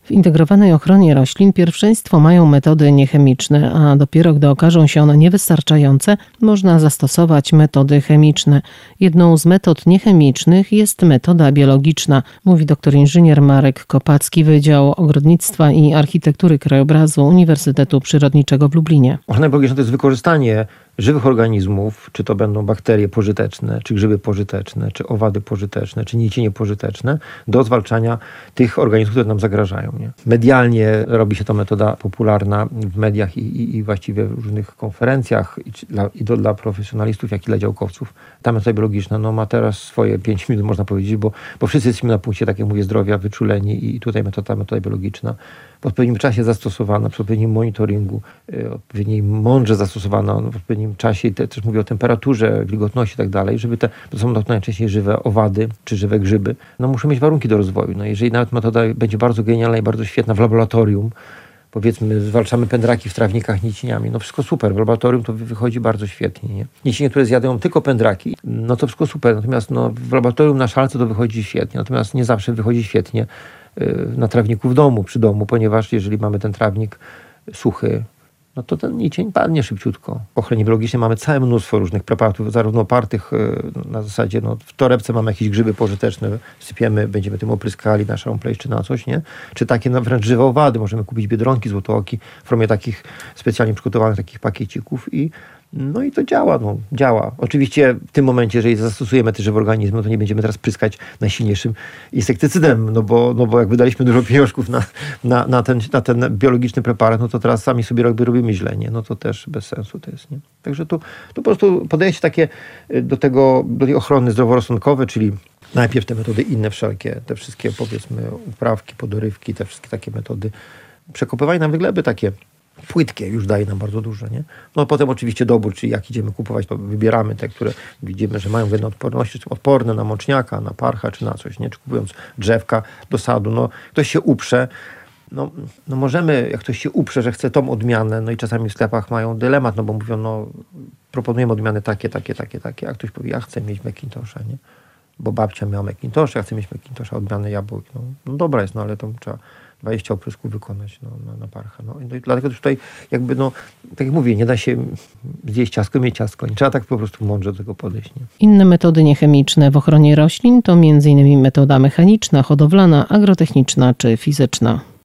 W integrowanej ochronie roślin pierwszeństwo mają metody niechemiczne, a dopiero gdy okażą się one niewystarczające, można zastosować metody chemiczne. Jedną z metod niechemicznych jest metoda biologiczna, mówi dr inżynier Marek Kopacki, Wydział Ogrodnictwa i Architektury Krajobrazu Uniwersytetu Przyrodniczego w Lublinie. Ochrona biologiczna to jest wykorzystanie żywych organizmów, czy to będą bakterie pożyteczne, czy grzyby pożyteczne, czy owady pożyteczne, czy nicienie pożyteczne, do zwalczania tych organizmów, które nam zagrażają. Nie? Medialnie robi się ta metoda popularna w mediach i właściwie w różnych konferencjach dla profesjonalistów, jak i dla działkowców. Ta metoda biologiczna ma teraz swoje 5 minut, można powiedzieć, bo wszyscy jesteśmy na punkcie, tak jak mówię, zdrowia, wyczuleni i tutaj metoda biologiczna w odpowiednim czasie zastosowana, przy odpowiednim monitoringu, odpowiedniej mądrze zastosowana, w odpowiednim czasie, też mówię o temperaturze, wilgotności i tak dalej, żeby to są najczęściej żywe owady czy żywe grzyby, muszą mieć warunki do rozwoju. Jeżeli nawet metoda będzie bardzo genialna i bardzo świetna w laboratorium, powiedzmy, zwalczamy pędraki w trawnikach nicieniami, wszystko super, w laboratorium to wychodzi bardzo świetnie. Nie? Nicienie, które zjadają tylko pędraki, to wszystko super, natomiast w laboratorium na szalce to wychodzi świetnie, natomiast nie zawsze wychodzi świetnie na trawniku w domu, przy domu, ponieważ jeżeli mamy ten trawnik suchy, to ten nicień padnie szybciutko. W ochronie biologicznej mamy całe mnóstwo różnych preparatów, zarówno opartych na zasadzie, w torebce mamy jakieś grzyby pożyteczne, sypiemy, będziemy tym opryskali na szarą pleść czy na coś, nie? Czy takie wręcz żywe owady, możemy kupić biedronki, złotooki w formie takich specjalnie przygotowanych takich pakiecików i to działa. Oczywiście w tym momencie, jeżeli zastosujemy te żywe organizmy, to nie będziemy teraz pryskać najsilniejszym insektycydem, bo jak wydaliśmy dużo pieniążków na ten biologiczny preparat, to teraz sami sobie robimy źle, nie? To też bez sensu to jest, nie? Także tu po prostu podejście takie do tej ochrony zdroworozsądkowej, czyli najpierw te metody inne wszelkie, te wszystkie powiedzmy uprawki, podorywki, te wszystkie takie metody przekopywania nawet gleby takie płytkie już daje nam bardzo dużo, nie? Potem oczywiście dobór, czyli jak idziemy kupować, to wybieramy te, które widzimy, że mają wydne odporności, czy odporne na moczniaka, na parcha, czy na coś, nie? Czy kupując drzewka do sadu, ktoś się uprze, możemy, jak ktoś się uprze, że chce tą odmianę, i czasami w sklepach mają dylemat, bo mówią, proponujemy odmiany takie, a ktoś powie, ja chcę mieć Mackintosha, nie? Bo babcia miała Mackintosha, ja chcę mieć Mackintosha, odmiany jabłek, dobra jest, ale to trzeba 20 oprysków wykonać na parcha. I dlatego tutaj tak jak mówię, nie da się zjeść ciastko i mieć ciastko. Nie trzeba tak po prostu mądrze do tego podejść. Nie? Inne metody niechemiczne w ochronie roślin to m.in. metoda mechaniczna, hodowlana, agrotechniczna czy fizyczna.